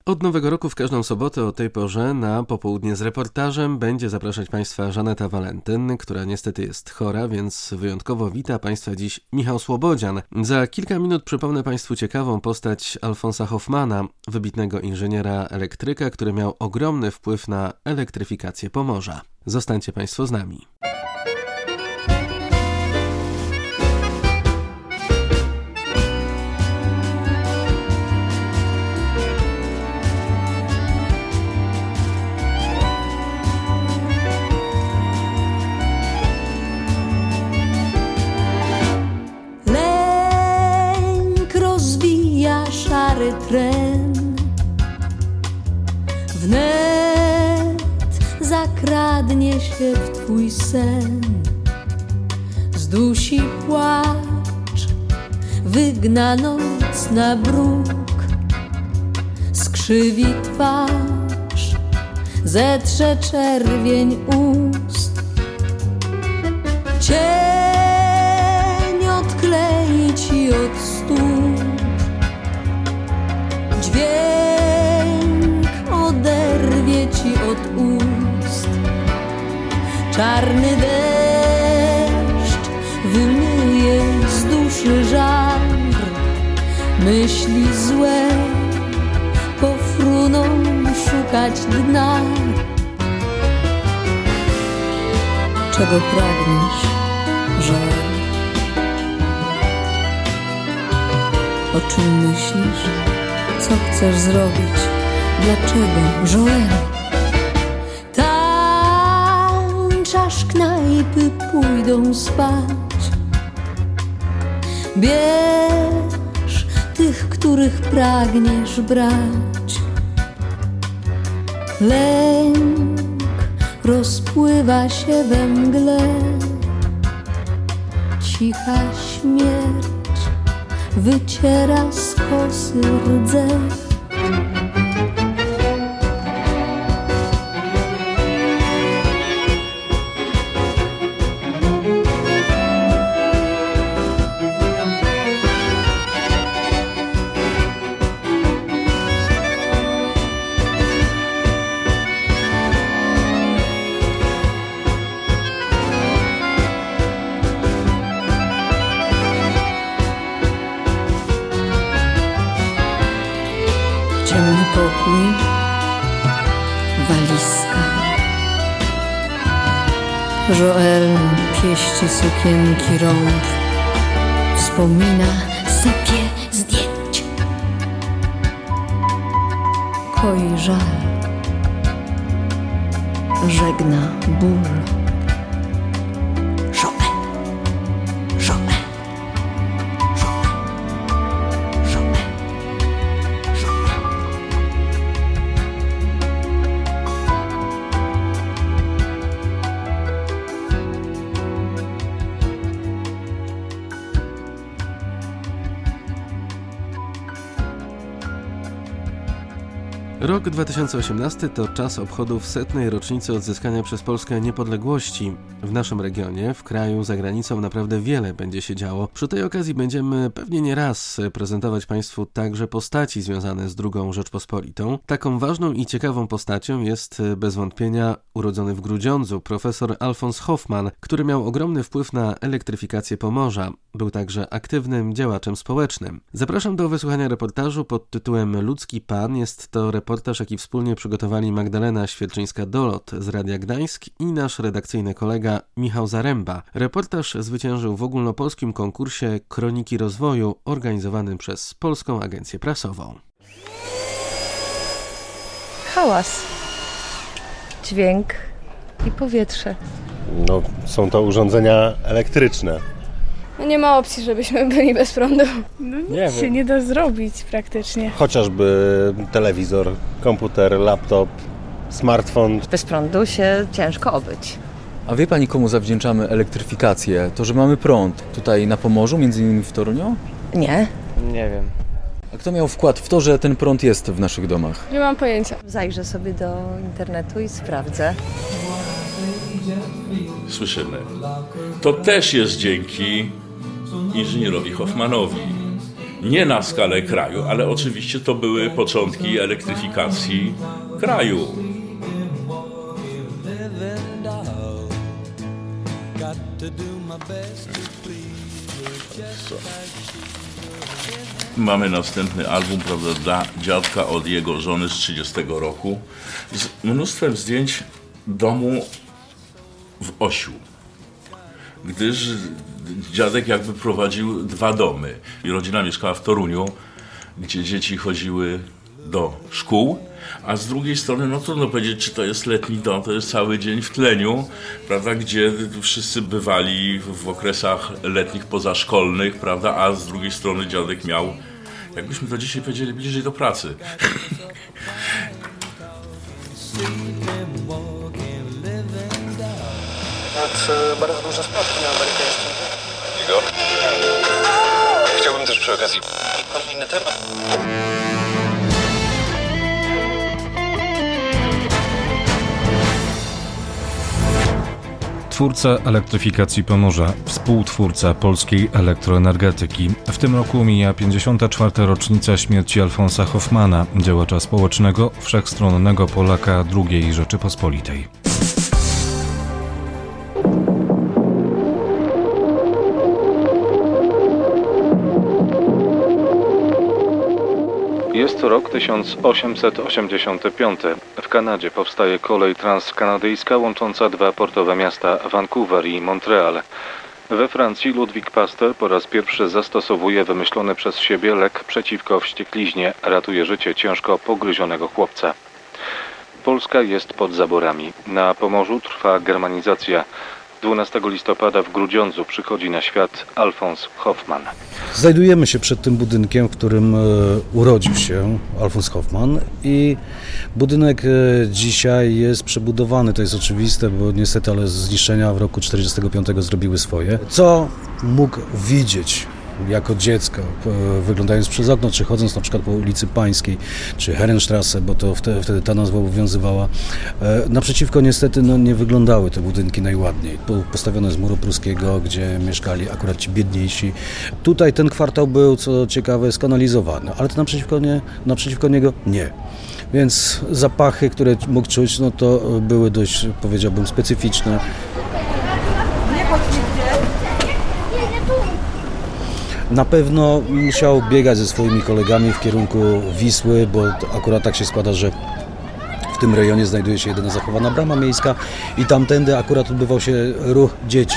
Od Nowego Roku w każdą sobotę o tej porze na popołudnie z reportażem będzie zapraszać Państwa Żaneta Walentyn, która niestety jest chora, więc wyjątkowo wita Państwa dziś Michał Słobodzian. Za kilka minut przypomnę Państwu ciekawą postać Alfonsa Hoffmana, wybitnego inżyniera elektryka, który miał ogromny wpływ na elektryfikację Pomorza. Zostańcie Państwo z nami. Szary tren wnet zakradnie się w twój sen, zdusi płacz, wygna noc na bruk, skrzywi twarz, zetrze czerwień ust, cień odklei ci od stóp, dźwięk oderwie ci od ust, czarny deszcz wymyje z duszy żar, myśli złe pofruną szukać dna. Czego pragniesz, żal? O czym myślisz? Co chcesz zrobić? Dlaczego, Joel? Tańczasz, knajpy pójdą spać. Bierz tych, których pragniesz brać. Lęk rozpływa się we mgle. Cicha śmierć wyciera z kosy rdzew. Ciemny pokój, walizka. Joel pieści sukienki rąb, wspomina sypie zdjęć. Koi żal, żegna ból. Rok 2018 to czas obchodów 100. rocznicy odzyskania przez Polskę niepodległości. W naszym regionie, w kraju, za granicą naprawdę wiele będzie się działo. Przy tej okazji będziemy pewnie nie raz prezentować Państwu także postaci związane z II Rzeczpospolitą. Taką ważną i ciekawą postacią jest bez wątpienia urodzony w Grudziądzu profesor Alfons Hoffman, który miał ogromny wpływ na elektryfikację Pomorza. Był także aktywnym działaczem społecznym. Zapraszam do wysłuchania reportażu pod tytułem Ludzki Pan. Jest to reportaż, jaki wspólnie przygotowali Magdalena Świerczyńska-Dolot z Radia Gdańsk i nasz redakcyjny kolega Michał Zaręba. Reportaż zwyciężył w ogólnopolskim konkursie Kroniki Rozwoju organizowanym przez Polską Agencję Prasową. Hałas, dźwięk i powietrze. No, są to urządzenia elektryczne. No nie ma opcji, żebyśmy byli bez prądu. No nic się nie da zrobić praktycznie. Chociażby telewizor, komputer, laptop, smartfon. Bez prądu się ciężko obyć. A wie Pani, komu zawdzięczamy elektryfikację? To, że mamy prąd tutaj na Pomorzu, między innymi w Toruniu? Nie. Nie wiem. A kto miał wkład w to, że ten prąd jest w naszych domach? Nie mam pojęcia. Zajrzę sobie do internetu i sprawdzę. Słyszymy. To też jest dzięki inżynierowi Hoffmanowi. Nie na skalę kraju, ale oczywiście to były początki elektryfikacji kraju. Mamy następny album, prawda, dla dziadka od jego żony z 30 roku z mnóstwem zdjęć domu w Osiu, gdyż dziadek jakby prowadził 2 domy i rodzina mieszkała w Toruniu, gdzie dzieci chodziły do szkół, a z drugiej strony, no trudno powiedzieć, czy to jest letni dom, to jest cały dzień w tleniu, prawda, gdzie wszyscy bywali w okresach letnich pozaszkolnych, prawda, a z drugiej strony dziadek miał, jakbyśmy to dzisiaj powiedzieli, bliżej do pracy. Bardzo duże spadki na Amerykę jeszcze. Chciałbym też przy okazji inny temat. Twórca elektryfikacji Pomorza, współtwórca polskiej elektroenergetyki. W tym roku mija 54. rocznica śmierci Alfonsa Hoffmana, działacza społecznego, wszechstronnego Polaka II Rzeczypospolitej. Jest to rok 1885. W Kanadzie powstaje kolej transkanadyjska łącząca 2 portowe miasta Vancouver i Montreal. We Francji Ludwik Pasteur po raz pierwszy zastosowuje wymyślony przez siebie lek przeciwko wściekliźnie. Ratuje życie ciężko pogryzionego chłopca. Polska jest pod zaborami. Na Pomorzu trwa germanizacja. 12 listopada w Grudziądzu przychodzi na świat Alfons Hoffman. Znajdujemy się przed tym budynkiem, w którym urodził się Alfons Hoffman i budynek dzisiaj jest przebudowany. To jest oczywiste, bo niestety, ale zniszczenia w roku 1945 zrobiły swoje. Co mógł widzieć jako dziecko, wyglądając przez okno, czy chodząc na przykład po ulicy Pańskiej, czy Herrenstrasse, bo to wtedy ta nazwa obowiązywała. Naprzeciwko niestety nie wyglądały te budynki najładniej. Postawione z muru pruskiego, gdzie mieszkali akurat ci biedniejsi. Tutaj ten kwartał był, co ciekawe, skanalizowany, ale to naprzeciwko niego nie. Więc zapachy, które mógł czuć, no to były dość, powiedziałbym, specyficzne. Na pewno musiał biegać ze swoimi kolegami w kierunku Wisły, bo akurat tak się składa, że w tym rejonie znajduje się jedyna zachowana brama miejska i tamtędy akurat odbywał się ruch dzieci.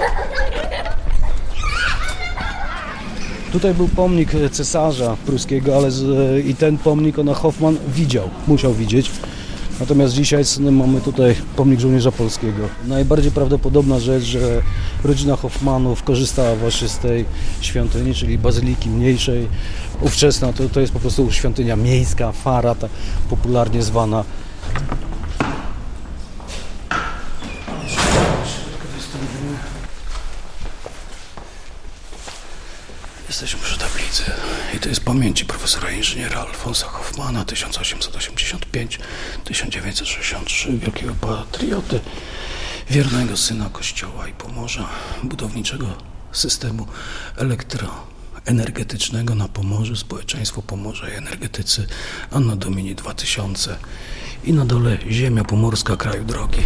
Tutaj był pomnik cesarza pruskiego, ale i ten pomnik Hoffman musiał widzieć. Natomiast dzisiaj mamy tutaj pomnik żołnierza polskiego. Najbardziej prawdopodobna rzecz, że rodzina Hoffmanów korzystała właśnie z tej świątyni, czyli bazyliki mniejszej. Ówczesna to jest po prostu świątynia miejska, fara, tak popularnie zwana. Jesteśmy przy tablicy i to jest pamięci profesora inżyniera Alfonsa Hoffmana 1885-1963, wielkiego patrioty, wiernego syna Kościoła i Pomorza, budowniczego systemu elektroenergetycznego na Pomorzu, społeczeństwo Pomorza i energetycy Anno Domini 2000 i na dole ziemia pomorska, kraju drogi.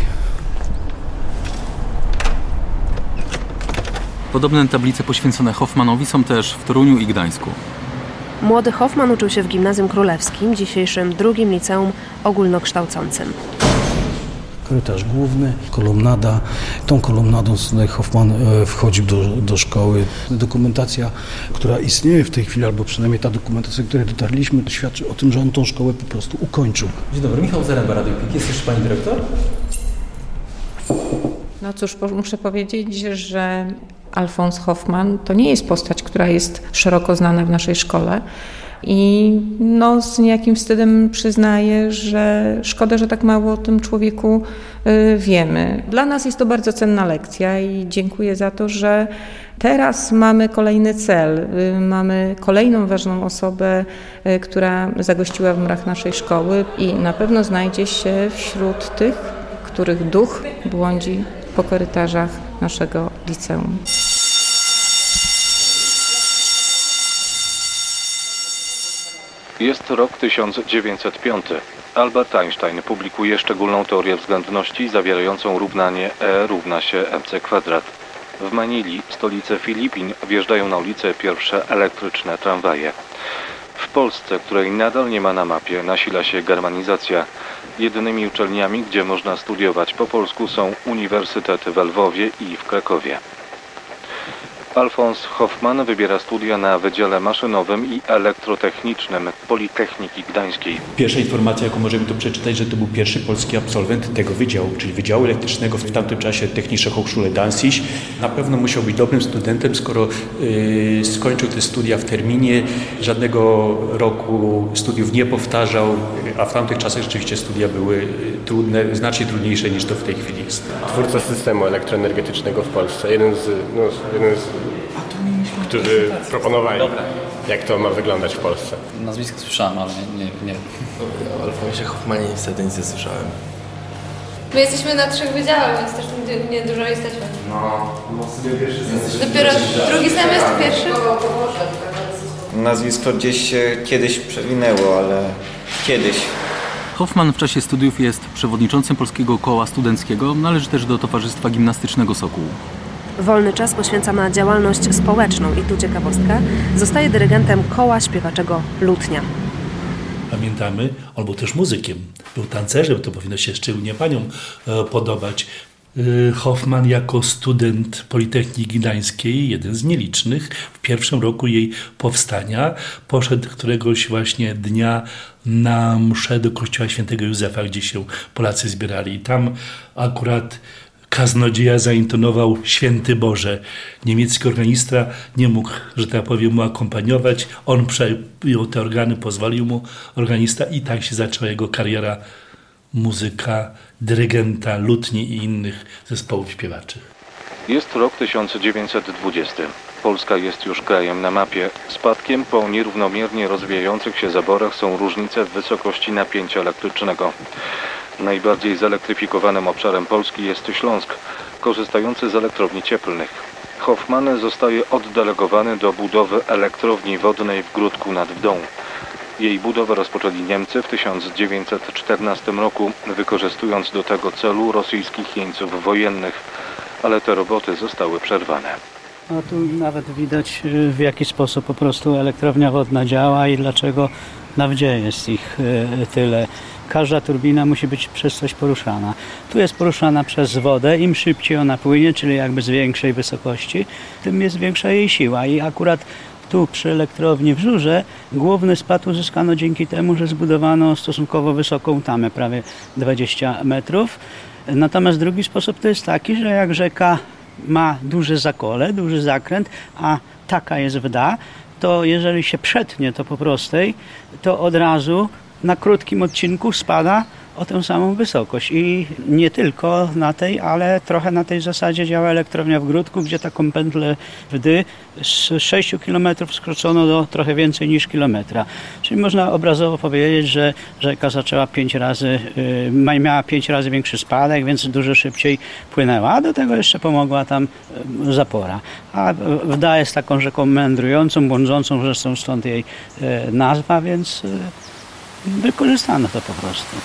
Podobne tablice poświęcone Hoffmanowi są też w Toruniu i Gdańsku. Młody Hoffman uczył się w Gimnazjum Królewskim, dzisiejszym drugim liceum ogólnokształcącym. Korytarz główny, kolumnada. Tą kolumnadą Hoffman wchodził do szkoły. Dokumentacja, która istnieje w tej chwili, albo przynajmniej ta dokumentacja, do której dotarliśmy, świadczy o tym, że on tą szkołę po prostu ukończył. Dzień dobry, Michał Zaręba, Radio Pik. Jest też pani dyrektor? No cóż, muszę powiedzieć, że Alfons Hoffman to nie jest postać, która jest szeroko znana w naszej szkole i z niejakim wstydem przyznaję, że szkoda, że tak mało o tym człowieku wiemy. Dla nas jest to bardzo cenna lekcja i dziękuję za to, że teraz mamy kolejny cel, mamy kolejną ważną osobę, która zagościła w murach naszej szkoły i na pewno znajdzie się wśród tych, których duch błądzi po korytarzach naszego liceum. Jest rok 1905. Albert Einstein publikuje szczególną teorię względności zawierającą równanie E równa się mc². W Manili, stolicy Filipin, wjeżdżają na ulicę pierwsze elektryczne tramwaje. W Polsce, której nadal nie ma na mapie, nasila się germanizacja. Jedynymi uczelniami, gdzie można studiować po polsku, są uniwersytety w Lwowie i w Krakowie. Alfons Hoffman wybiera studia na Wydziale Maszynowym i Elektrotechnicznym Politechniki Gdańskiej. Pierwsza informacja, jaką możemy tu przeczytać, że to był pierwszy polski absolwent tego wydziału, czyli Wydziału Elektrycznego w tamtym czasie Technische Hochschule Danzig. Na pewno musiał być dobrym studentem, skoro skończył te studia w terminie, żadnego roku studiów nie powtarzał, a w tamtych czasach rzeczywiście studia były trudne, znacznie trudniejsze niż to w tej chwili jest. Twórca systemu elektroenergetycznego w Polsce, jeden z którzy proponowali, jak to ma wyglądać w Polsce. Nazwisko słyszałem, ale nie. O Alfonsie Hoffmanie niestety nic nie słyszałem. My jesteśmy na 3 wydziałach, więc też nie dużo jesteśmy. No sobie pierwszy semestr. Dopiero drugi semestr, pierwszy? Nazwisko gdzieś się kiedyś przewinęło, ale kiedyś. Hoffman w czasie studiów jest przewodniczącym Polskiego Koła Studenckiego, należy też do Towarzystwa Gimnastycznego Sokół. Wolny czas poświęca na działalność społeczną i tu ciekawostka, zostaje dyrygentem Koła Śpiewaczego Lutnia. Pamiętamy, on był też muzykiem, był tancerzem, to powinno się szczególnie paniom podobać. Hoffman jako student Politechniki Gdańskiej, jeden z nielicznych, w pierwszym roku jej powstania, poszedł któregoś właśnie dnia na mszę do kościoła świętego Józefa, gdzie się Polacy zbierali. I tam akurat kaznodzieja zaintonował Święty Boże. Niemiecki organista nie mógł, że tak powiem, mu akompaniować. On przejął te organy, pozwolił mu organista i tak się zaczęła jego kariera muzyka, dyrygenta, lutni i innych zespołów śpiewaczych. Jest rok 1920. Polska jest już krajem na mapie. Spadkiem po nierównomiernie rozwijających się zaborach są różnice w wysokości napięcia elektrycznego. Najbardziej zelektryfikowanym obszarem Polski jest Śląsk, korzystający z elektrowni cieplnych. Hoffman zostaje oddelegowany do budowy elektrowni wodnej w Gródku nad Wdą. Jej budowę rozpoczęli Niemcy w 1914 roku, wykorzystując do tego celu rosyjskich jeńców wojennych, ale te roboty zostały przerwane. No tu nawet widać, w jaki sposób po prostu elektrownia wodna działa i dlaczego na Wdzie jest ich tyle. Każda turbina musi być przez coś poruszana. Tu jest poruszana przez wodę. Im szybciej ona płynie, czyli jakby z większej wysokości, tym jest większa jej siła. I akurat tu przy elektrowni w Żurze główny spad uzyskano dzięki temu, że zbudowano stosunkowo wysoką tamę, prawie 20 metrów. Natomiast drugi sposób to jest taki, że jak rzeka ma duże zakole, duży zakręt, a taka jest Wda, to jeżeli się przetnie to po prostej, to od razu na krótkim odcinku spada o tę samą wysokość. I nie tylko na tej, ale trochę na tej zasadzie działa elektrownia w Gródku, gdzie taką pętlę Wdy z 6 km skrócono do trochę więcej niż kilometra. Czyli można obrazowo powiedzieć, że rzeka zaczęła miała 5 razy większy spadek, więc dużo szybciej płynęła, a do tego jeszcze pomogła tam zapora. A Wda jest taką rzeką meandrującą, błądzącą, zresztą stąd jej nazwa, więc wykorzystano to po prostu.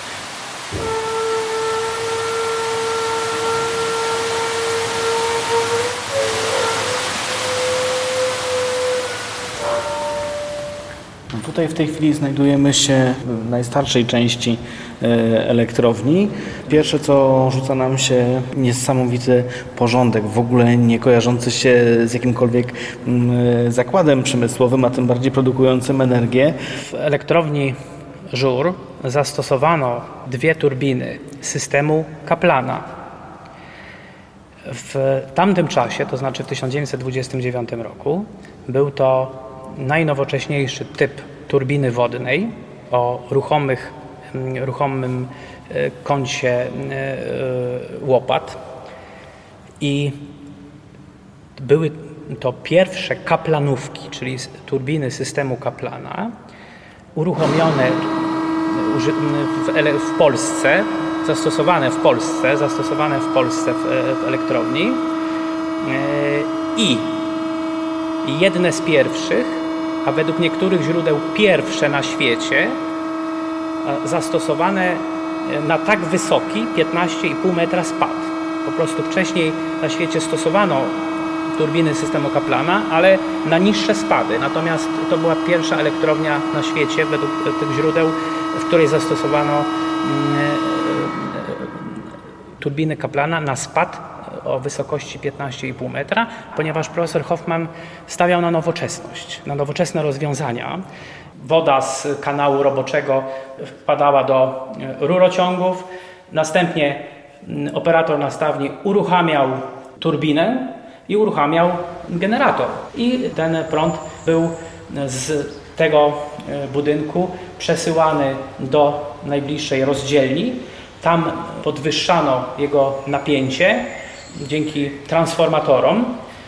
Tutaj w tej chwili znajdujemy się w najstarszej części elektrowni. Pierwsze, co rzuca nam się, niesamowity porządek, w ogóle nie kojarzący się z jakimkolwiek zakładem przemysłowym, a tym bardziej produkującym energię. W elektrowni Żur zastosowano 2 turbiny systemu Kaplana. W tamtym czasie, to znaczy w 1929 roku, był to najnowocześniejszy typ turbiny wodnej o ruchomym kącie łopat i były to pierwsze kaplanówki, czyli turbiny systemu Kaplana, uruchomione w Polsce, zastosowane w Polsce w elektrowni i jedne z pierwszych, a według niektórych źródeł pierwsze na świecie zastosowane na tak wysoki 15,5 metra spad. Po prostu wcześniej na świecie stosowano turbiny systemu Kaplana, ale na niższe spady. Natomiast to była pierwsza elektrownia na świecie według tych źródeł, w której zastosowano turbiny Kaplana na spad o wysokości 15,5 metra, ponieważ profesor Hoffman stawiał na nowoczesność, na nowoczesne rozwiązania. Woda z kanału roboczego wpadała do rurociągów, następnie operator nastawni uruchamiał turbinę i uruchamiał generator. I ten prąd był z tego budynku przesyłany do najbliższej rozdzielni. Tam podwyższano jego napięcie dzięki transformatorom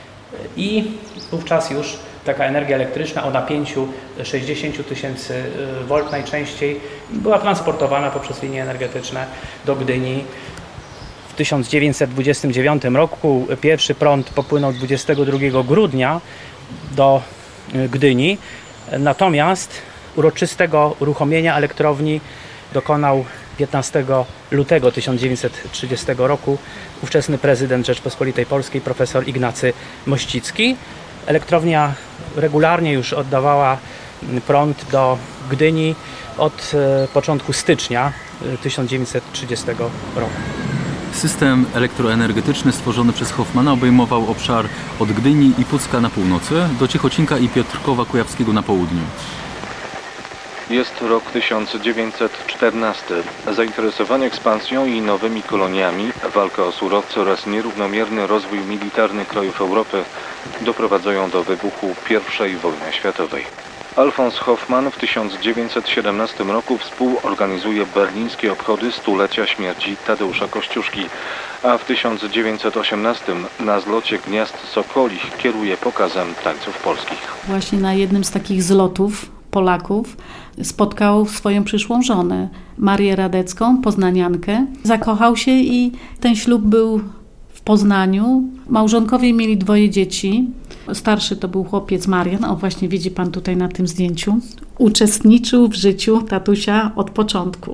i wówczas już taka energia elektryczna o napięciu 60 000 V najczęściej była transportowana poprzez linie energetyczne do Gdyni. W 1929 roku pierwszy prąd popłynął 22 grudnia do Gdyni, natomiast uroczystego uruchomienia elektrowni dokonał 15 lutego 1930 roku ówczesny prezydent Rzeczpospolitej Polskiej profesor Ignacy Mościcki. Elektrownia regularnie już oddawała prąd do Gdyni od początku stycznia 1930 roku. System elektroenergetyczny stworzony przez Hoffmana obejmował obszar od Gdyni i Pucka na północy do Ciechocinka i Piotrkowa Kujawskiego na południu. Jest rok 1914. Zainteresowanie ekspansją i nowymi koloniami, walka o surowce oraz nierównomierny rozwój militarny krajów Europy doprowadzają do wybuchu I wojny światowej. Alfons Hoffman w 1917 roku współorganizuje berlińskie obchody stulecia śmierci Tadeusza Kościuszki, a w 1918 na zlocie Gniazd Sokolich kieruje pokazem tańców polskich. Właśnie na jednym z takich zlotów Polaków spotkał swoją przyszłą żonę, Marię Radecką, poznaniankę. Zakochał się i ten ślub był w Poznaniu. Małżonkowie mieli 2 dzieci. Starszy to był chłopiec Marian, o właśnie widzi pan tutaj na tym zdjęciu. Uczestniczył w życiu tatusia od początku.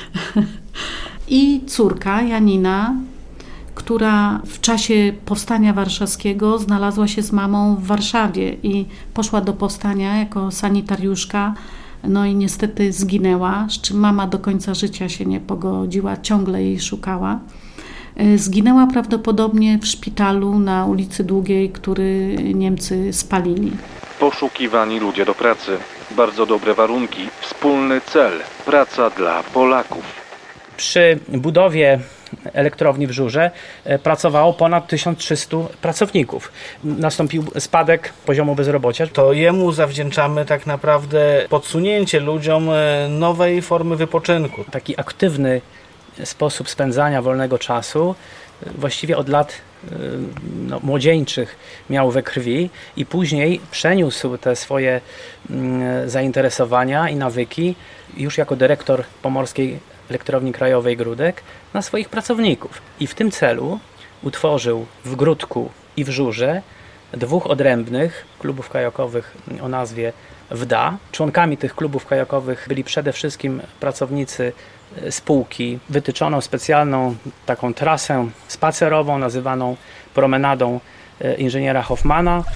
I córka Janina, która w czasie Powstania Warszawskiego znalazła się z mamą w Warszawie i poszła do powstania jako sanitariuszka, no i niestety zginęła, z czym mama do końca życia się nie pogodziła, ciągle jej szukała. Zginęła prawdopodobnie w szpitalu na ulicy Długiej, który Niemcy spalili. Poszukiwani ludzie do pracy, bardzo dobre warunki, wspólny cel, praca dla Polaków. Przy budowie elektrowni w Żurze pracowało ponad 1300 pracowników. Nastąpił spadek poziomu bezrobocia. To jemu zawdzięczamy tak naprawdę podsunięcie ludziom nowej formy wypoczynku. Taki aktywny sposób spędzania wolnego czasu właściwie od lat młodzieńczych miał we krwi i później przeniósł te swoje zainteresowania i nawyki już jako dyrektor Pomorskiej Elektrowni Krajowej Gródek na swoich pracowników. I w tym celu utworzył w Gródku i w Żurze 2 odrębnych klubów kajakowych o nazwie WDA. Członkami tych klubów kajakowych byli przede wszystkim pracownicy spółki. Wytyczono specjalną taką trasę spacerową nazywaną promenadą inżyniera Hoffmana.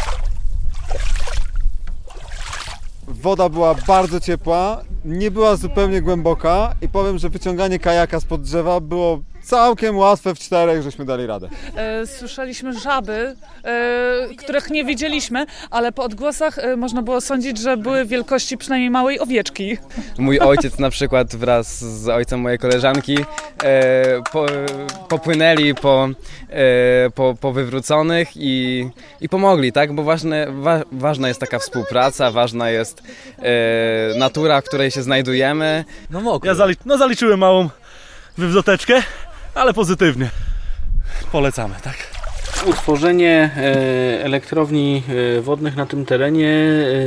Woda była bardzo ciepła, nie była zupełnie głęboka i powiem, że wyciąganie kajaka spod drzewa było całkiem łatwe, w 4 żeśmy dali radę. Słyszeliśmy żaby, których nie widzieliśmy, ale po odgłosach można było sądzić, że były wielkości przynajmniej małej owieczki. Mój ojciec na przykład wraz z ojcem mojej koleżanki popłynęli po wywróconych i pomogli, tak? Bo ważna jest taka współpraca, ważna jest natura, w której się znajdujemy. Ja zaliczyłem małą wywroteczkę, ale pozytywnie. Polecamy, tak? Utworzenie elektrowni wodnych na tym terenie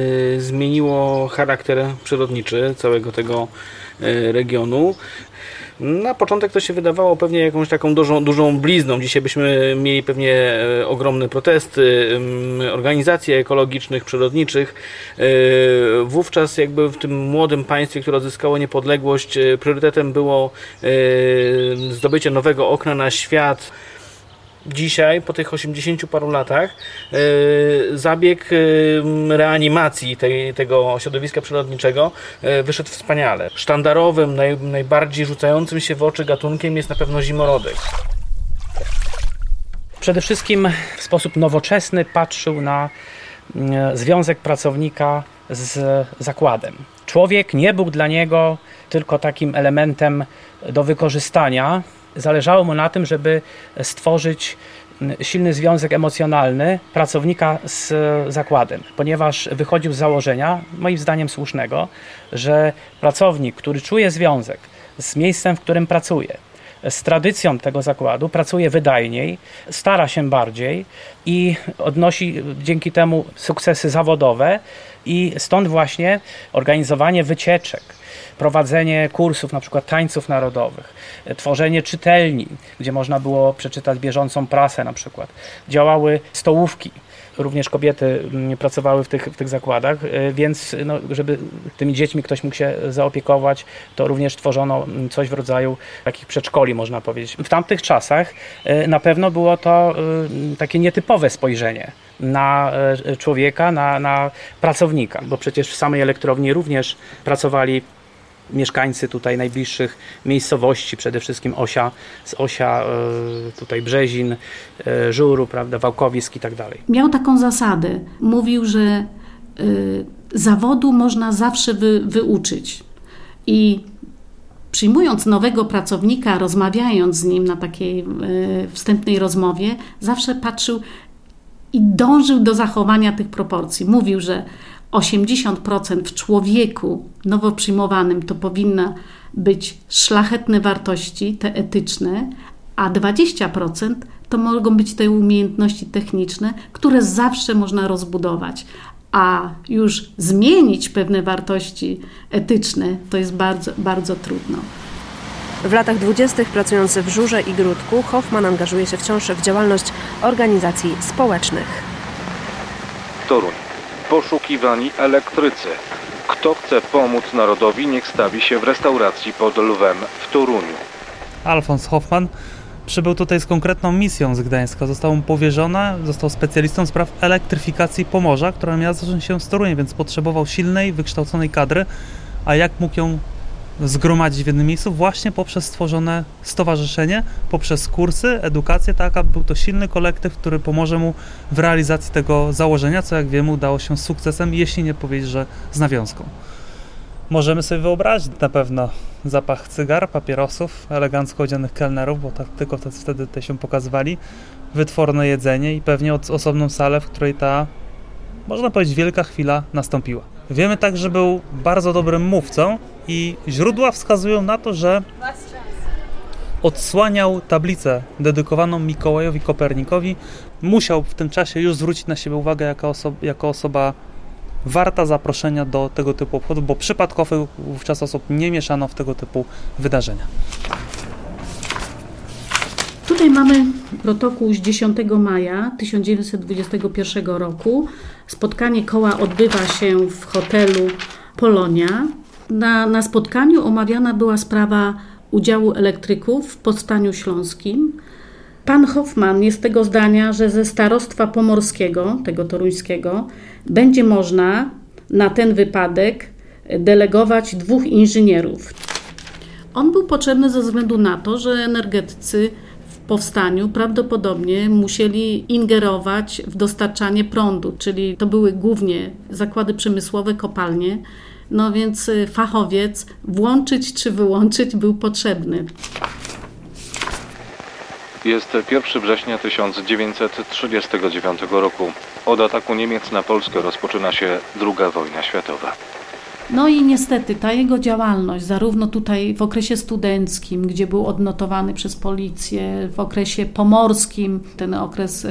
zmieniło charakter przyrodniczy całego tego regionu. Na początek to się wydawało pewnie jakąś taką dużą blizną. Dzisiaj byśmy mieli pewnie ogromne protesty organizacji ekologicznych, przyrodniczych. Wówczas jakby w tym młodym państwie, które odzyskało niepodległość, priorytetem było zdobycie nowego okna na świat. Dzisiaj, po tych 80 paru latach, zabieg reanimacji tego środowiska przyrodniczego wyszedł wspaniale. Sztandarowym, najbardziej rzucającym się w oczy gatunkiem jest na pewno zimorodek. Przede wszystkim w sposób nowoczesny patrzył na związek pracownika z zakładem. Człowiek nie był dla niego tylko takim elementem do wykorzystania. Zależało mu na tym, żeby stworzyć silny związek emocjonalny pracownika z zakładem, ponieważ wychodził z założenia, moim zdaniem słusznego, że pracownik, który czuje związek z miejscem, w którym pracuje, z tradycją tego zakładu, pracuje wydajniej, stara się bardziej i odnosi dzięki temu sukcesy zawodowe i stąd właśnie organizowanie wycieczek, prowadzenie kursów, na przykład tańców narodowych, tworzenie czytelni, gdzie można było przeczytać bieżącą prasę na przykład. Działały stołówki, również kobiety pracowały w tych zakładach, więc żeby tymi dziećmi ktoś mógł się zaopiekować, to również tworzono coś w rodzaju takich przedszkoli, można powiedzieć. W tamtych czasach na pewno było to takie nietypowe spojrzenie na człowieka, na pracownika, bo przecież w samej elektrowni również pracowali mieszkańcy tutaj najbliższych miejscowości, przede wszystkim Osia, tutaj Brzezin, Żuru, prawda, Wałkowisk i tak dalej. Miał taką zasadę. Mówił, że zawodu można zawsze wyuczyć. I przyjmując nowego pracownika, rozmawiając z nim na takiej wstępnej rozmowie, zawsze patrzył i dążył do zachowania tych proporcji. Mówił, że 80% w człowieku nowo przyjmowanym to powinna być szlachetne wartości, te etyczne, a 20% to mogą być te umiejętności techniczne, które zawsze można rozbudować. A już zmienić pewne wartości etyczne to jest bardzo, bardzo trudno. W latach 20. pracując w Żurze i Gródku, Hoffman angażuje się wciąż w działalność organizacji społecznych. Toruń. Poszukiwani elektrycy. Kto chce pomóc narodowi, niech stawi się w restauracji pod Lwem w Toruniu. Alfons Hoffman przybył tutaj z konkretną misją z Gdańska. Został mu powierzona, został specjalistą spraw elektryfikacji Pomorza, która miała zacząć się z Torunia, więc potrzebował silnej, wykształconej kadry. A jak mógł ją zgromadzić w jednym miejscu? Właśnie poprzez stworzone stowarzyszenie, poprzez kursy, edukację, tak aby był to silny kolektyw, który pomoże mu w realizacji tego założenia, co jak wiemy udało się z sukcesem, jeśli nie powiedzieć, że z nawiązką. Możemy sobie wyobrazić na pewno zapach cygar, papierosów, elegancko odzianych kelnerów, bo tak tylko wtedy te się pokazywali, wytworne jedzenie i pewnie osobną salę, w której ta, można powiedzieć, wielka chwila nastąpiła. Wiemy także, że był bardzo dobrym mówcą i źródła wskazują na to, że odsłaniał tablicę dedykowaną Mikołajowi Kopernikowi. Musiał w tym czasie już zwrócić na siebie uwagę jako osoba warta zaproszenia do tego typu obchodów, bo przypadkowych wówczas osób nie mieszano w tego typu wydarzenia. Tutaj mamy protokół z 10 maja 1921 roku. Spotkanie koła odbywa się w hotelu Polonia. Na spotkaniu omawiana była sprawa udziału elektryków w Powstaniu Śląskim. Pan Hoffman jest tego zdania, że ze starostwa pomorskiego, tego toruńskiego, będzie można na ten wypadek delegować 2 inżynierów. On był potrzebny ze względu na to, że energetycy w powstaniu prawdopodobnie musieli ingerować w dostarczanie prądu, czyli to były głównie zakłady przemysłowe, kopalnie, no więc fachowiec włączyć czy wyłączyć był potrzebny. Jest 1 września 1939 roku. Od ataku Niemiec na Polskę rozpoczyna się II wojna światowa. No i niestety ta jego działalność, zarówno tutaj w okresie studenckim, gdzie był odnotowany przez policję, w okresie pomorskim, ten okres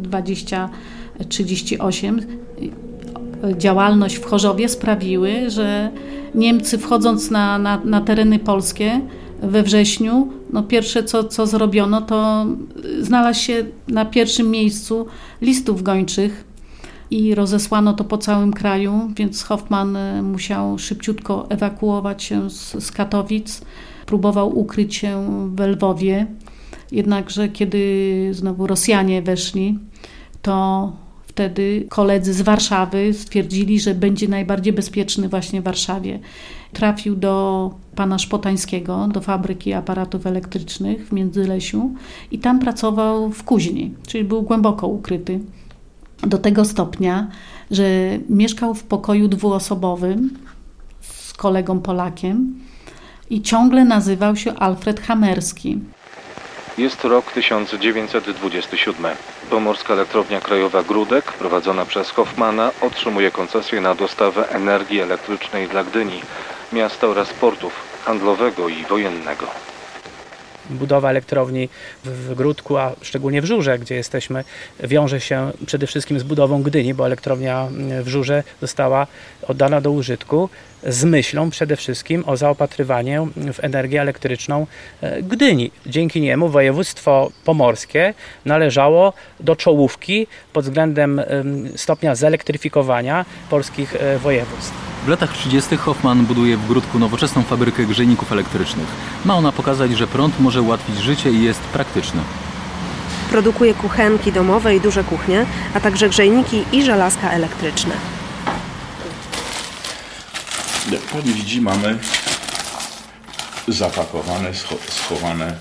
20-38, działalność w Chorzowie sprawiły, że Niemcy wchodząc na tereny polskie we wrześniu, pierwsze co zrobiono, to znalazł się na pierwszym miejscu listów gończych i rozesłano to po całym kraju, więc Hoffman musiał szybciutko ewakuować się z Katowic. Próbował ukryć się w Lwowie, jednakże kiedy znowu Rosjanie weszli, to wtedy koledzy z Warszawy stwierdzili, że będzie najbardziej bezpieczny właśnie w Warszawie. Trafił do pana Szpotańskiego, do fabryki aparatów elektrycznych w Międzylesiu i tam pracował w kuźni, czyli był głęboko ukryty. Do tego stopnia, że mieszkał w pokoju dwuosobowym z kolegą Polakiem i ciągle nazywał się Alfred Hamerski. Jest rok 1927. Pomorska Elektrownia Krajowa Gródek, prowadzona przez Hoffmana, otrzymuje koncesję na dostawę energii elektrycznej dla Gdyni, miasta oraz portów handlowego i wojennego. Budowa elektrowni w Gródku, a szczególnie w Żurze, gdzie jesteśmy, wiąże się przede wszystkim z budową Gdyni, bo elektrownia w Żurze została oddana do użytku z myślą przede wszystkim o zaopatrywaniu w energię elektryczną Gdyni. Dzięki niemu województwo pomorskie należało do czołówki pod względem stopnia zelektryfikowania polskich województw. W latach 30. Hoffman buduje w Gródku nowoczesną fabrykę grzejników elektrycznych. Ma ona pokazać, że prąd może ułatwić życie i jest praktyczny. Produkuje kuchenki domowe i duże kuchnie, a także grzejniki i żelazka elektryczne. Jak pani widzi, mamy zapakowane, schowane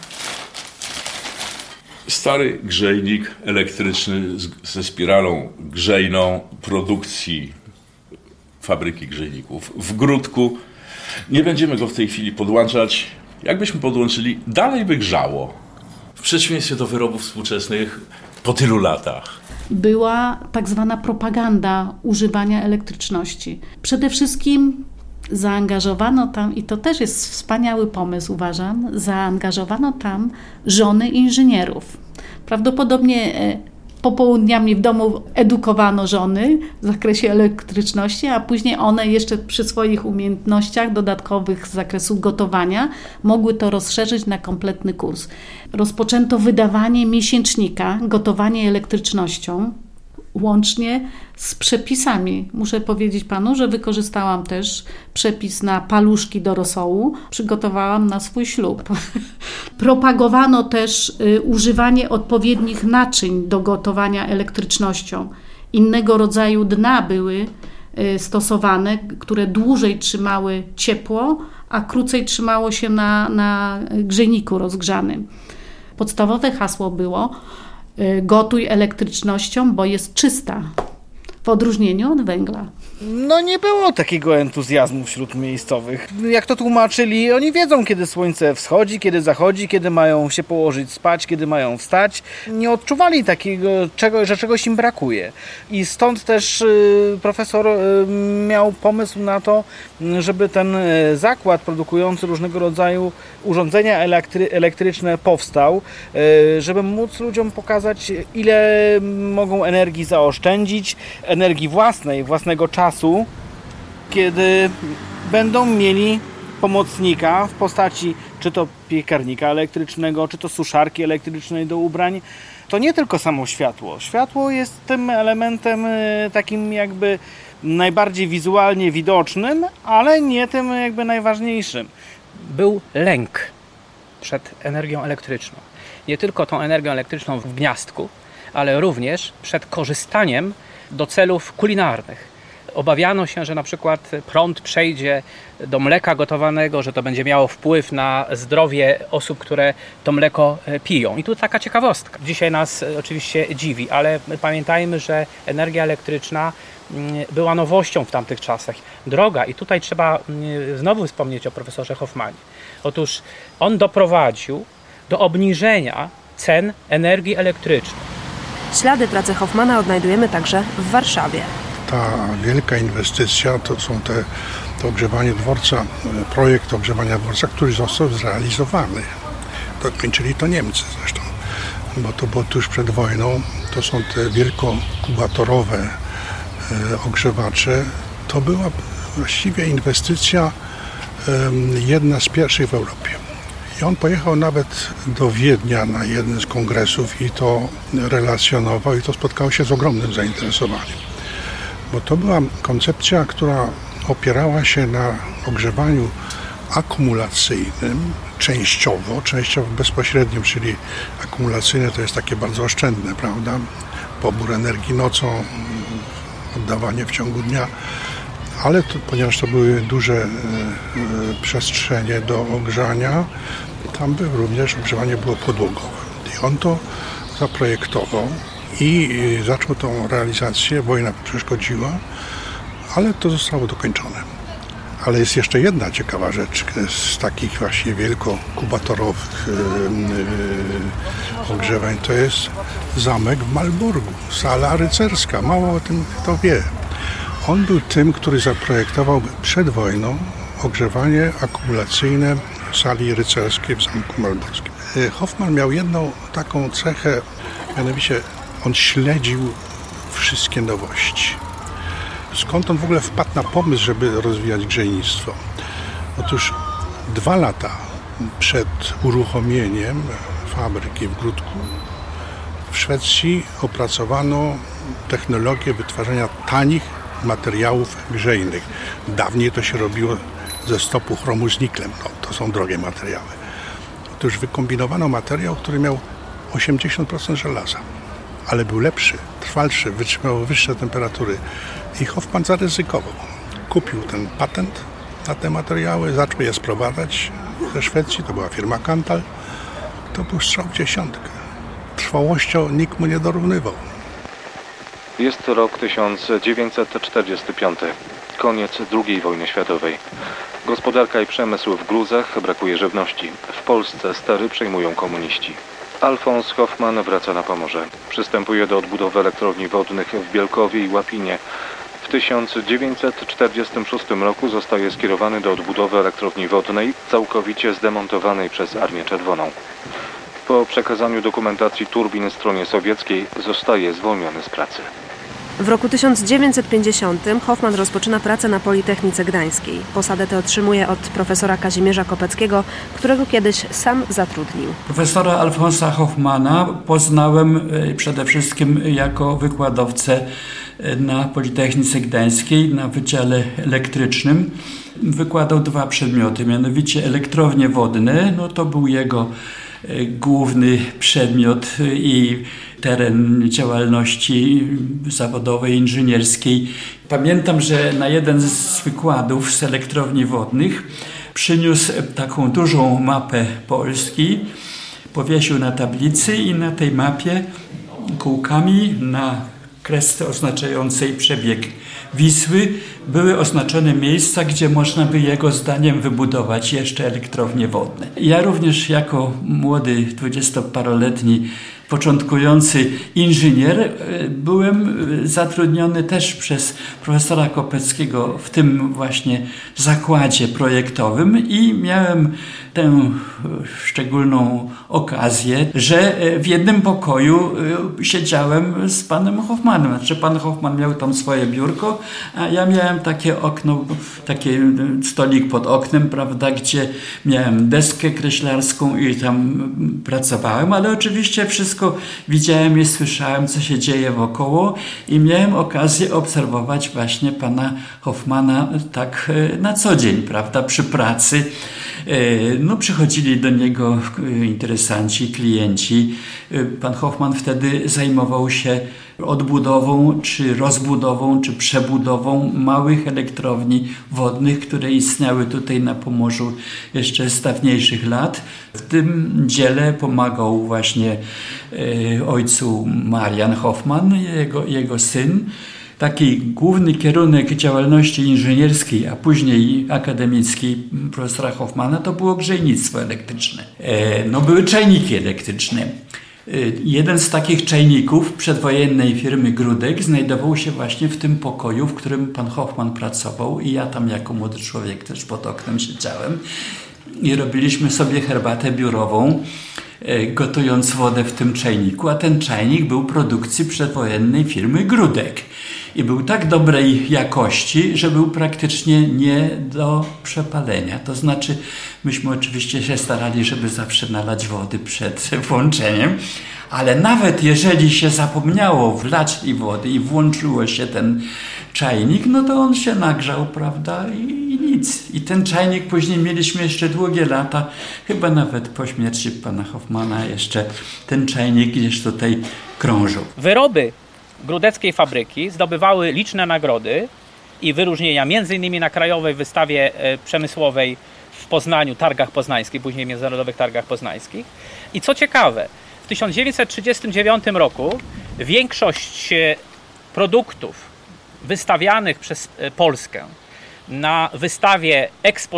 stary grzejnik elektryczny ze spiralą grzejną produkcji fabryki grzejników w Gródku. Nie będziemy go w tej chwili podłączać. Jakbyśmy podłączyli, dalej by grzało. W przeciwieństwie do wyrobów współczesnych po tylu latach. Była tak zwana propaganda używania elektryczności. Przede wszystkim zaangażowano tam, i to też jest wspaniały pomysł, uważam, zaangażowano tam żony inżynierów. Prawdopodobnie popołudniami w domu edukowano żony w zakresie elektryczności, a później one jeszcze przy swoich umiejętnościach dodatkowych z zakresu gotowania mogły to rozszerzyć na kompletny kurs. Rozpoczęto wydawanie miesięcznika Gotowanie elektrycznością, łącznie z przepisami. Muszę powiedzieć panu, że wykorzystałam też przepis na paluszki do rosołu. Przygotowałam na swój ślub. Propagowano też używanie odpowiednich naczyń do gotowania elektrycznością. Innego rodzaju dna były stosowane, które dłużej trzymały ciepło, a krócej trzymało się na grzejniku rozgrzanym. Podstawowe hasło było: gotuj elektrycznością, bo jest czysta, w odróżnieniu od węgla. Nie było takiego entuzjazmu wśród miejscowych. Jak to tłumaczyli, oni wiedzą, kiedy słońce wschodzi, kiedy zachodzi, kiedy mają się położyć spać, kiedy mają wstać. Nie odczuwali takiego, że czegoś im brakuje. I stąd też profesor miał pomysł na to, żeby ten zakład produkujący różnego rodzaju urządzenia elektryczne powstał, żeby móc ludziom pokazać, ile mogą energii zaoszczędzić, energii własnej, własnego czasu, kiedy będą mieli pomocnika w postaci czy to piekarnika elektrycznego, czy to suszarki elektrycznej do ubrań. To nie tylko samo światło. Światło jest tym elementem takim jakby najbardziej wizualnie widocznym, ale nie tym jakby najważniejszym. Był lęk przed energią elektryczną. Nie tylko tą energią elektryczną w gniazdku, ale również przed korzystaniem do celów kulinarnych. Obawiano się, że na przykład prąd przejdzie do mleka gotowanego, że to będzie miało wpływ na zdrowie osób, które to mleko piją. I tu taka ciekawostka. Dzisiaj nas oczywiście dziwi, ale pamiętajmy, że energia elektryczna była nowością w tamtych czasach. Droga, i tutaj trzeba znowu wspomnieć o profesorze Hoffmanie. Otóż on doprowadził do obniżenia cen energii elektrycznej. Ślady pracy Hoffmana odnajdujemy także w Warszawie. Ta wielka inwestycja to są to ogrzewanie dworca, projekt ogrzewania dworca, który został zrealizowany. Dokończyli to Niemcy zresztą, bo to było tuż przed wojną. To są te wielkokubatorowe ogrzewacze. To była właściwie inwestycja jedna z pierwszych w Europie. I on pojechał nawet do Wiednia na jeden z kongresów i to relacjonował i to spotkało się z ogromnym zainteresowaniem. Bo to była koncepcja, która opierała się na ogrzewaniu akumulacyjnym, częściowo bezpośrednim, czyli akumulacyjne to jest takie bardzo oszczędne, prawda? Pobór energii nocą, oddawanie w ciągu dnia, ale to, ponieważ to były duże przestrzenie do ogrzania, tam również ogrzewanie było podłogowe. I on to zaprojektował i zaczął tą realizację, wojna przeszkodziła, ale to zostało dokończone. Ale jest jeszcze jedna ciekawa rzecz z takich właśnie wielkokubatorowych ogrzewań, to jest zamek w Malborgu, sala rycerska, mało o tym kto wie. On był tym, który zaprojektował przed wojną ogrzewanie akumulacyjne sali rycerskiej w zamku malborskim. Hoffman miał jedną taką cechę, mianowicie on śledził wszystkie nowości. Skąd on w ogóle wpadł na pomysł, żeby rozwijać grzejnictwo? Otóż 2 lata przed uruchomieniem fabryki w Gródku w Szwecji opracowano technologię wytwarzania tanich materiałów grzejnych. Dawniej to się robiło ze stopu chromu z niklem. No, to są drogie materiały. Otóż wykombinowano materiał, który miał 80% żelaza, ale był lepszy, trwalszy, wytrzymywał wyższe temperatury. I Hoffman zaryzykował. Kupił ten patent na te materiały, zaczął je sprowadzać ze Szwecji, to była firma Kanthal. To był strzał w dziesiątkę. Trwałością nikt mu nie dorównywał. Jest rok 1945. Koniec II wojny światowej. Gospodarka i przemysł w gruzach, brakuje żywności. W Polsce stery przejmują komuniści. Alfons Hoffman wraca na Pomorze. Przystępuje do odbudowy elektrowni wodnych w Bielkowie i Łapinie. W 1946 roku zostaje skierowany do odbudowy elektrowni wodnej, całkowicie zdemontowanej przez Armię Czerwoną. Po przekazaniu dokumentacji turbin stronie sowieckiej zostaje zwolniony z pracy. W roku 1950 Hoffman rozpoczyna pracę na Politechnice Gdańskiej. Posadę tę otrzymuje od profesora Kazimierza Kopeckiego, którego kiedyś sam zatrudnił. Profesora Alfonsa Hoffmana poznałem przede wszystkim jako wykładowcę na Politechnice Gdańskiej na Wydziale Elektrycznym. Wykładał 2 przedmioty, mianowicie elektrownie wodne, no to był jego główny przedmiot i teren działalności zawodowej, inżynierskiej. Pamiętam, że na jeden z wykładów z elektrowni wodnych przyniósł taką dużą mapę Polski, powiesił na tablicy i na tej mapie kółkami na kresce oznaczającej przebieg Wisły były oznaczone miejsca, gdzie można by jego zdaniem wybudować jeszcze elektrownie wodne. Ja również jako młody, 20-paroletni, początkujący inżynier byłem zatrudniony też przez profesora Kopeckiego w tym właśnie zakładzie projektowym i miałem tę szczególną okazję, że w jednym pokoju siedziałem z panem Hoffmanem. Znaczy pan Hoffman miał tam swoje biurko, a ja miałem takie okno, taki stolik pod oknem, prawda, gdzie miałem deskę kreślarską i tam pracowałem, ale oczywiście wszystko widziałem i słyszałem, co się dzieje wokoło i miałem okazję obserwować właśnie pana Hoffmana tak na co dzień, prawda, przy pracy. No, przychodzili do niego interesanci, klienci. Pan Hoffman wtedy zajmował się odbudową, czy rozbudową, czy przebudową małych elektrowni wodnych, które istniały tutaj na Pomorzu jeszcze z dawniejszych lat. W tym dziele pomagał właśnie ojcu Marian Hoffman, jego syn. Taki główny kierunek działalności inżynierskiej, a później akademickiej profesora Hoffmana to było grzejnictwo elektryczne. No, były czajniki elektryczne. Jeden z takich czajników przedwojennej firmy Grudek znajdował się właśnie w tym pokoju, w którym pan Hoffman pracował i ja tam jako młody człowiek też pod oknem siedziałem i robiliśmy sobie herbatę biurową, gotując wodę w tym czajniku, a ten czajnik był produkcji przedwojennej firmy Grudek. i był tak dobrej jakości, że był praktycznie nie do przepalenia. To znaczy, myśmy oczywiście się starali, żeby zawsze nalać wody przed włączeniem, ale nawet jeżeli się zapomniało wlać tej wody i włączyło się ten czajnik, no to on się nagrzał, prawda, i nic. I ten czajnik później mieliśmy jeszcze długie lata, chyba nawet po śmierci pana Hoffmana jeszcze ten czajnik gdzieś tutaj krążył. Wyroby grudeckiej fabryki zdobywały liczne nagrody i wyróżnienia, m.in. na Krajowej Wystawie Przemysłowej w Poznaniu, Targach Poznańskich, później Międzynarodowych Targach Poznańskich. I co ciekawe, w 1939 roku większość produktów wystawianych przez Polskę na wystawie Expo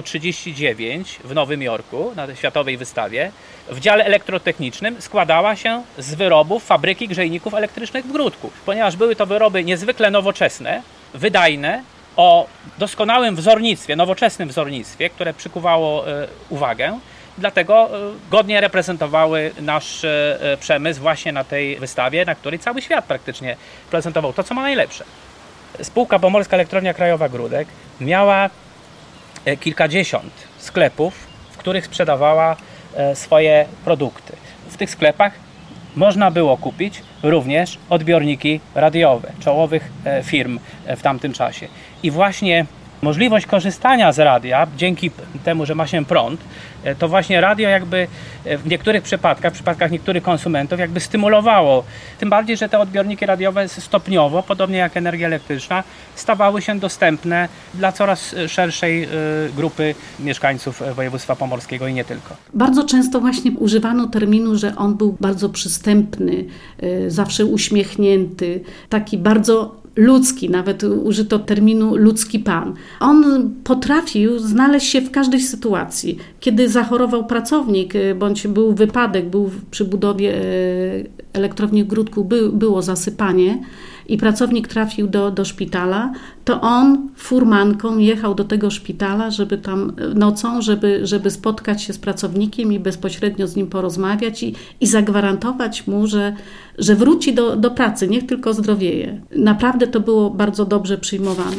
39 w Nowym Jorku, na tej światowej wystawie, w dziale elektrotechnicznym składała się z wyrobów fabryki grzejników elektrycznych w Gródku. Ponieważ były to wyroby niezwykle nowoczesne, wydajne, o doskonałym wzornictwie, nowoczesnym wzornictwie, które przykuwało uwagę, dlatego godnie reprezentowały nasz przemysł właśnie na tej wystawie, na której cały świat praktycznie prezentował to, co ma najlepsze. Spółka Pomorska Elektrownia Krajowa Gródek miała kilkadziesiąt sklepów, w których sprzedawała swoje produkty. W tych sklepach można było kupić również odbiorniki radiowe czołowych firm w tamtym czasie. I właśnie możliwość korzystania z radia, dzięki temu, że ma się prąd, to właśnie radio jakby w niektórych przypadkach, w przypadkach niektórych konsumentów jakby stymulowało. Tym bardziej, że te odbiorniki radiowe stopniowo, podobnie jak energia elektryczna, stawały się dostępne dla coraz szerszej grupy mieszkańców województwa pomorskiego i nie tylko. Bardzo często właśnie używano terminu, że on był bardzo przystępny, zawsze uśmiechnięty, taki bardzo ludzki, nawet użyto terminu ludzki pan. On potrafił znaleźć się w każdej sytuacji. Kiedy zachorował pracownik, bądź był wypadek, był przy budowie elektrowni w Gródku, było zasypanie i pracownik trafił do szpitala, to on furmanką jechał do tego szpitala, żeby tam nocą, żeby spotkać się z pracownikiem i bezpośrednio z nim porozmawiać i zagwarantować mu, że wróci do pracy, niech tylko zdrowieje. Naprawdę to było bardzo dobrze przyjmowane.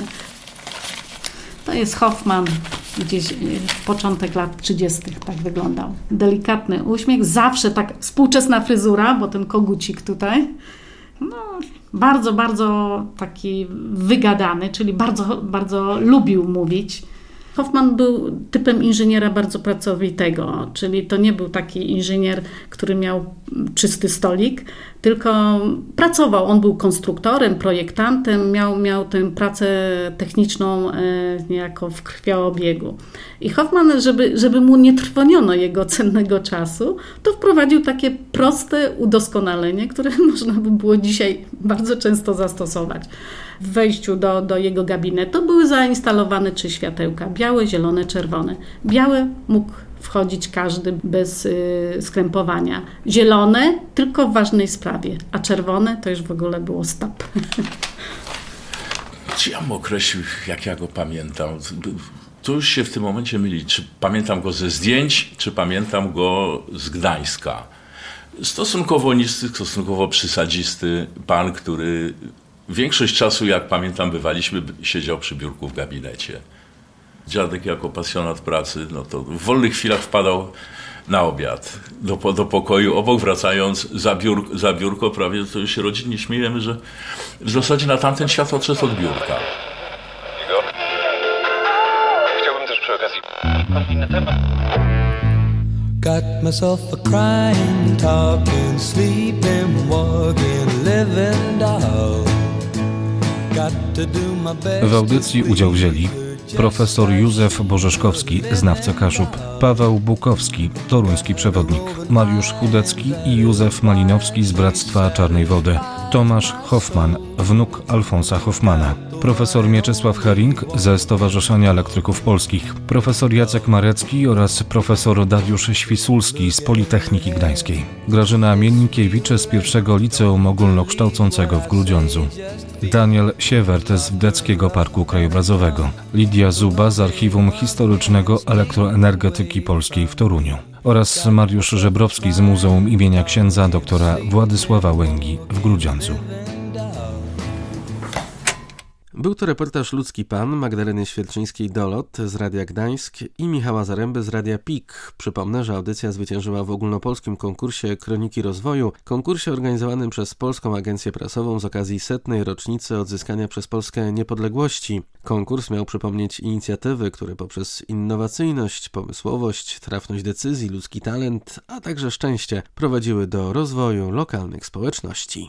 To jest Hoffman, gdzieś w początek lat 30. tak wyglądał. Delikatny uśmiech, zawsze tak współczesna fryzura, bo ten kogucik tutaj, no, bardzo, bardzo taki wygadany, czyli bardzo, bardzo lubił mówić. Hoffman był typem inżyniera bardzo pracowitego, czyli to nie był taki inżynier, który miał czysty stolik, tylko pracował. On był konstruktorem, projektantem, miał tę pracę techniczną niejako w krwioobiegu. I Hoffman, żeby mu nie trwoniono jego cennego czasu, to wprowadził takie proste udoskonalenie, które można by było dzisiaj bardzo często zastosować. W wejściu do jego gabinetu były zainstalowane 3 światełka, białe, zielone, czerwone. Białe mógł wchodzić każdy bez skrępowania. Zielone tylko w ważnej sprawie, a czerwone to już w ogóle było stop. Czy ja bym określił, jak ja go pamiętam? To już się w tym momencie myli. Czy pamiętam go ze zdjęć, czy pamiętam go z Gdańska? Stosunkowo nisty, stosunkowo przysadzisty pan, który większość czasu, jak pamiętam, bywaliśmy, siedział przy biurku w gabinecie. Dziadek jako pasjonat pracy, no to w wolnych chwilach wpadał na obiad do pokoju, obok wracając za biurko, prawie to się rodzinnie śmiejemy, że w zasadzie na tamten świat odszedł od biurka. Igor? Chciałbym też przy okazji inny temat. Got myself a crying, talking, sleeping, walking, living doll. W audycji udział wzięli profesor Józef Borzeszkowski, znawca Kaszub, Paweł Bukowski, toruński przewodnik, Mariusz Chudecki i Józef Malinowski z Bractwa Czarnej Wody, Tomasz Hoffman, wnuk Alfonsa Hoffmana, profesor Mieczysław Hering ze Stowarzyszenia Elektryków Polskich, profesor Jacek Marecki oraz profesor Dariusz Świsulski z Politechniki Gdańskiej, Grażyna Mielnikiewicz z pierwszego liceum ogólnokształcącego w Grudziądzu, Daniel Siewert z Wdeckiego Parku Krajobrazowego, Lidia Zuba z Archiwum Historycznego Elektroenergetyki Polskiej w Toruniu oraz Mariusz Żebrowski z Muzeum imienia księdza doktora Władysława Łęgi w Grudziądzu. Był to reportaż Ludzki Pan Magdaleny Świerczyńskiej-Dolot z Radia Gdańsk i Michała Zaręby z Radia PIK. Przypomnę, że audycja zwyciężyła w ogólnopolskim konkursie Kroniki Rozwoju, konkursie organizowanym przez Polską Agencję Prasową z okazji 100. rocznicy odzyskania przez Polskę niepodległości. Konkurs miał przypomnieć inicjatywy, które poprzez innowacyjność, pomysłowość, trafność decyzji, ludzki talent, a także szczęście prowadziły do rozwoju lokalnych społeczności.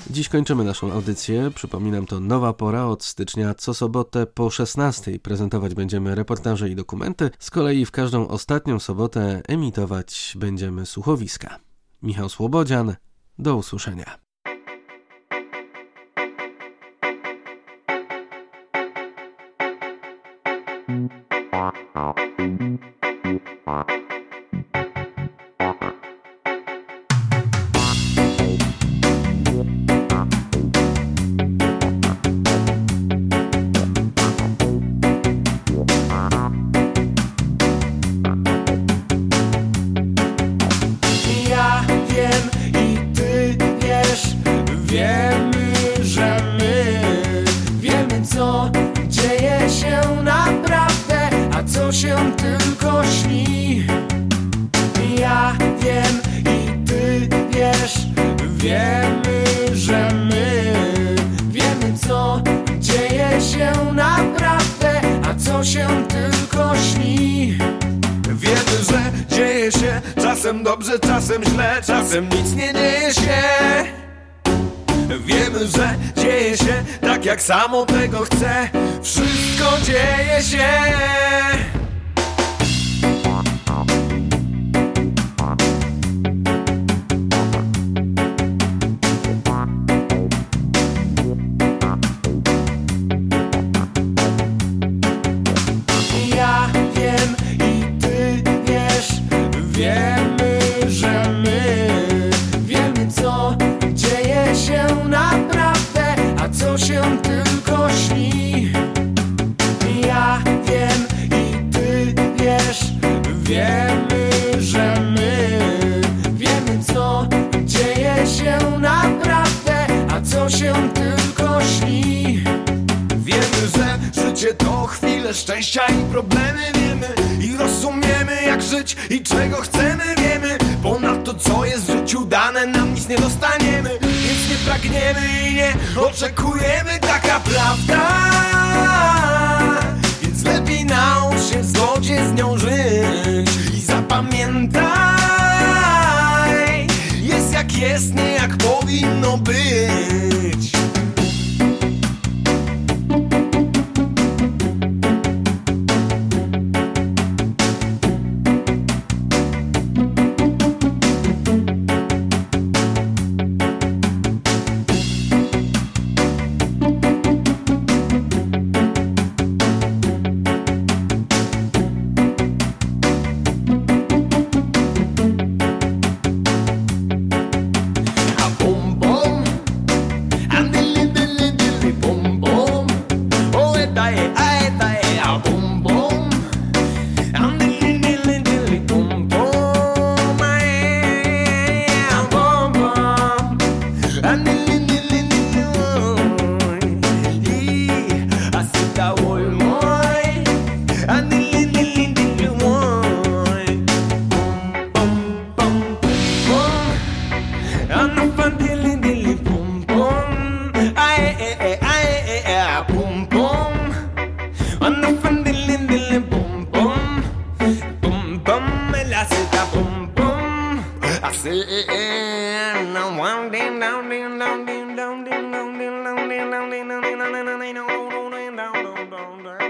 Dziś kończymy naszą audycję. Przypominam, to Nowa Pora. Od stycznia co sobotę po 16:00 prezentować będziemy reportaże i dokumenty. Z kolei w każdą ostatnią sobotę emitować będziemy słuchowiska. Michał Słobodzian, do usłyszenia. Ja wiem i ty wiesz, wiemy, że my wiemy, co dzieje się naprawdę, a co się tylko śni. Ja wiem i ty wiesz, wiemy, że my wiemy, co dzieje się naprawdę, a co się tylko śni. Wiemy, że dzieje się czasem dobrze, czasem źle, czasem nic nie dzieje się. Wiemy, że dzieje się tak, jak samo tego chce. Wszystko dzieje się. Ja wiem i ty wiesz, wiemy, że my wiemy, co dzieje się naprawdę, a co się tylko śni. Ja wiem i ty wiesz, wiemy, że my wiemy, co dzieje się naprawdę, a co się tylko śni. Wiemy, że życie to chwile szczęścia i problemy wiemy i rozumiemy, jak żyć i czego chcemy wiemy. Ponad to, co jest w życiu dane, nam nic nie dostaniemy, więc nie pragniemy i nie oczekujemy, taka prawda. Więc lepiej naucz się w zgodzie z nią żyć i zapamiętaj, jest jak jest, nie jak powinno być. Down.